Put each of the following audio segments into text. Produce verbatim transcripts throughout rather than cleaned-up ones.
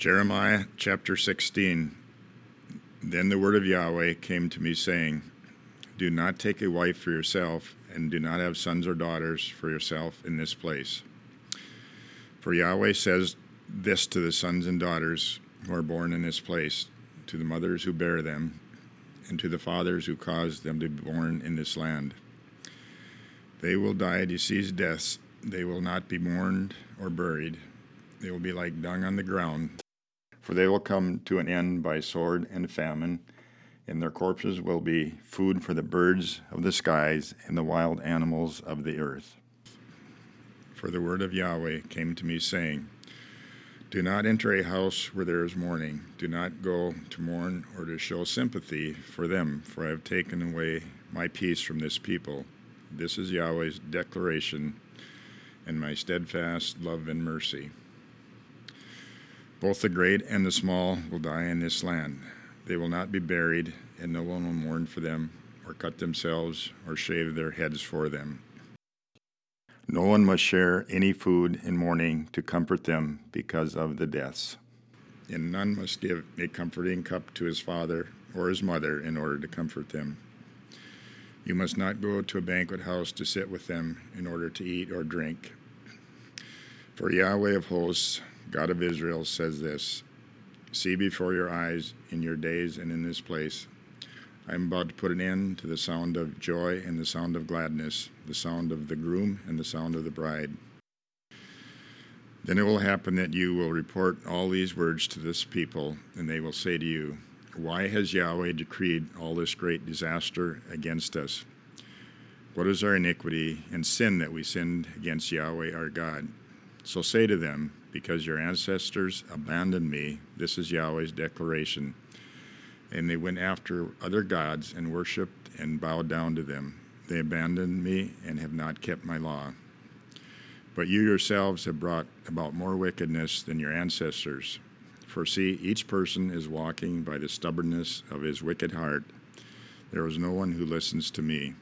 Jeremiah chapter sixteen. Then the word of Yahweh came to me, saying, Do not take a wife for yourself, and do not have sons or daughters for yourself in this place. For Yahweh says this to the sons and daughters who are born in this place, to the mothers who bear them, and to the fathers who caused them to be born in this land. They will die diseased deaths. They will not be mourned or buried. They will be like dung on the ground. For they will come to an end by sword and famine, and their corpses will be food for the birds of the skies and the wild animals of the earth. For the word of Yahweh came to me, saying, Do not enter a house where there is mourning. Do not go to mourn or to show sympathy for them, for I have taken away my peace from this people. This is Yahweh's declaration and my steadfast love and mercy. Both the great and the small will die in this land. They will not be buried, and no one will mourn for them, or cut themselves, or shave their heads for them. No one must share any food in mourning to comfort them because of the deaths. And none must give a comforting cup to his father or his mother in order to comfort them. You must not go to a banquet house to sit with them in order to eat or drink. For Yahweh of hosts, God of Israel, says this, See before your eyes in your days and in this place, I am about to put an end to the sound of joy and the sound of gladness, the sound of the groom and the sound of the bride. Then it will happen that you will report all these words to this people, and they will say to you, Why has Yahweh decreed all this great disaster against us? What is our iniquity and sin that we sinned against Yahweh our God? So say to them, Because your ancestors abandoned me, this is Yahweh's declaration, and they went after other gods and worshipped and bowed down to them. They abandoned me and have not kept my law. But you yourselves have brought about more wickedness than your ancestors. For see, each person is walking by the stubbornness of his wicked heart. There is no one who listens to me.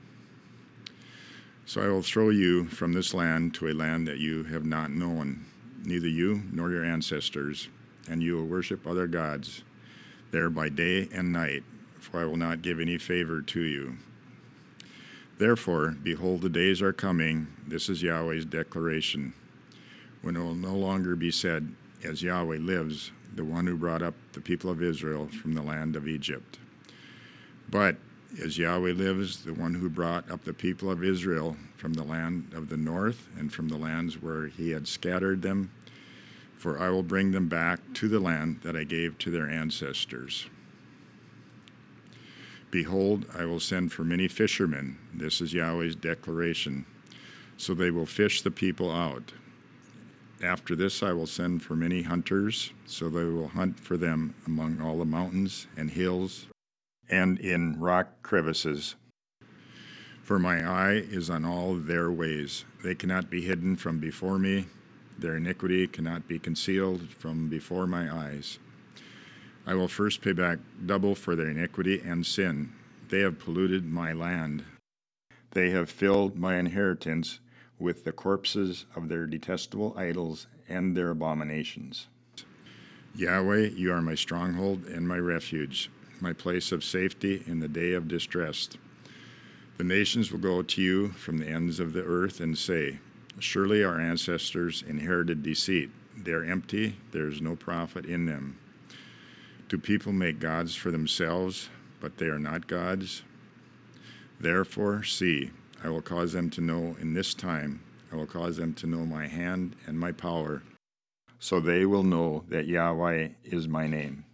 So I will throw you from this land to a land that you have not known, neither you nor your ancestors, and you will worship other gods there by day and night, for I will not give any favor to you. Therefore, behold, the days are coming, this is Yahweh's declaration, when it will no longer be said, As Yahweh lives, the one who brought up the people of Israel from the land of Egypt. But as Yahweh lives, the one who brought up the people of Israel from the land of the north and from the lands where he had scattered them, for I will bring them back to the land that I gave to their ancestors. Behold, I will send for many fishermen. This is Yahweh's declaration. So they will fish the people out. After this I will send for many hunters, so they will hunt for them among all the mountains and hills and in rock crevices. For my eye is on all their ways. They cannot be hidden from before me. Their iniquity cannot be concealed from before my eyes. I will first pay back double for their iniquity and sin. They have polluted my land. They have filled my inheritance with the corpses of their detestable idols and their abominations. Yahweh, you are my stronghold and my refuge, my place of safety in the day of distress. The nations will go to you from the ends of the earth and say, Surely our ancestors inherited deceit. They are empty, there is no profit in them. Do people make gods for themselves, but they are not gods? Therefore, see, I will cause them to know in this time, I will cause them to know my hand and my power, so they will know that Yahweh is my name.